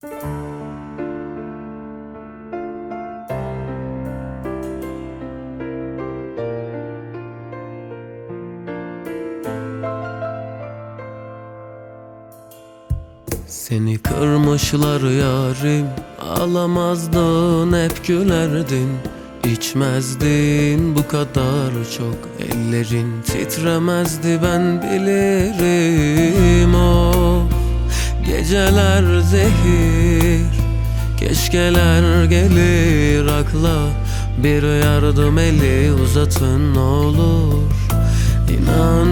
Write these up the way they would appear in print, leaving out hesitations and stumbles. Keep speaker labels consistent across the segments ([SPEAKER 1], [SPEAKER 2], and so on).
[SPEAKER 1] Seni kırmışlar yarim, ağlamazdın hep gülerdin. İçmezdin bu kadar çok, ellerin titremezdi ben bilirim. O geceler zehir, keşkeler gelir akla. Bir yardım eli uzatın olur. İnan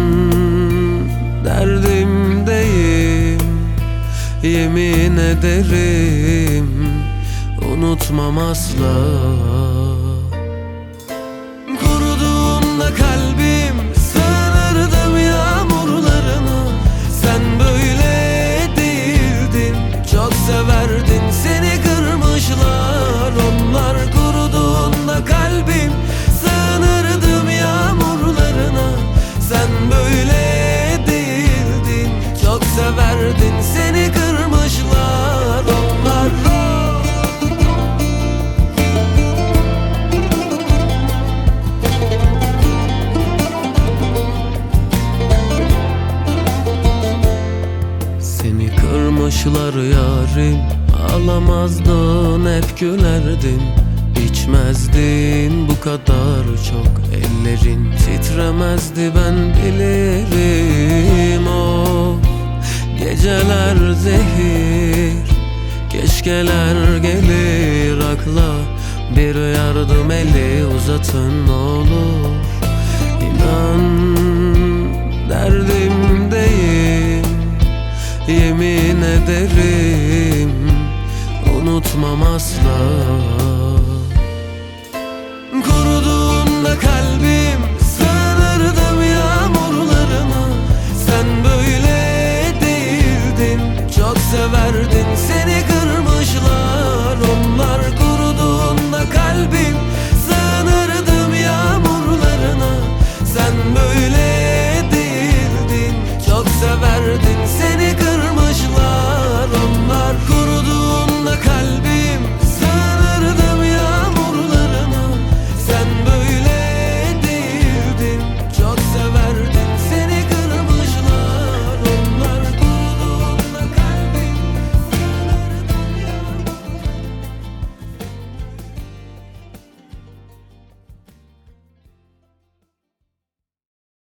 [SPEAKER 1] derdimdeyim, yemin ederim unutmam asla. Kuruduğunda kalbim, sığınırdım yağmurlarına. Sen böyle değildin, çok severdin, seni kırmışlar onlar. Kuruduğunda kalbim, sığınırdım yağmurlarına. Sen böyle değildin, çok severdin, seni kırmışlar onlar. Seni kırmışlar yarim, ağlamazdın hep gülerdin. İçmezdin bu kadar çok, ellerin titremezdi ben bilirim. O geceler zehir, keşkeler gelir akla. Bir yardım eli uzatın olur. İnan derdimdeyim, yemin ederim unutmam asla. Kuruduğunda kalbim, sığınırdım yağmurlarına. Sen böyle değildin, çok severdin, seni